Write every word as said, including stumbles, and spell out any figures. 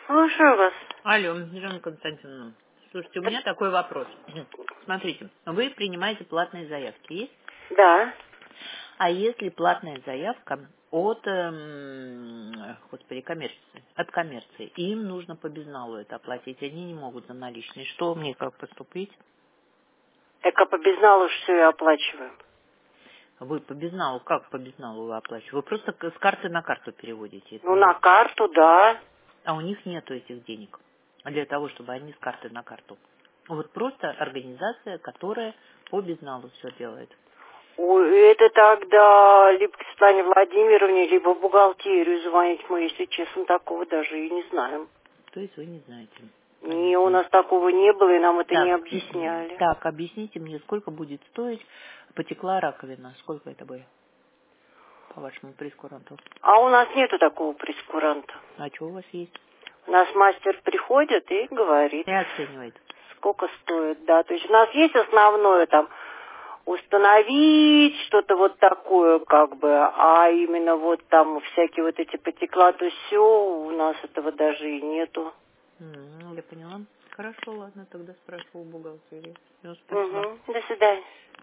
Слушаю вас. Алло, Елена Константиновна. Слушайте, у меня такой вопрос. Смотрите, вы принимаете платные заявки, есть? Да. А если платная заявка от, эм, господи, коммерции, от коммерции, им нужно по безналу это оплатить, они не могут за наличные. Что мне, как поступить? Так а по безналу все и оплачиваем. Вы по безналу, как по безналу вы оплачиваете? Вы просто к- с карты на карту переводите это? Ну, на карту, да. А у них нету этих денег для того, чтобы они с карты на карту. Вот просто организация, которая по безналу все делает. Ой, это тогда либо к Светлане Владимировне, либо в бухгалтерию звонить. Мы, если честно, такого даже и не знаем. То есть вы не знаете. Не, у Понятно. нас такого не было, и нам это не Так, объясняли. так, объясните мне, сколько будет стоить, потекла раковина, сколько это будет по вашему прескуранту? А у нас нету такого прескуранта. А что у вас есть? У нас мастер приходит и говорит, И оценивает. сколько стоит, да. То есть у нас есть основное там установить что-то вот такое, как бы, а именно вот там всякие вот эти потекла, то все, у нас этого даже и нету. М, я поняла. Хорошо, ладно, тогда спрошу у бухгалтерии. Всё, спасибо. Угу. До свидания.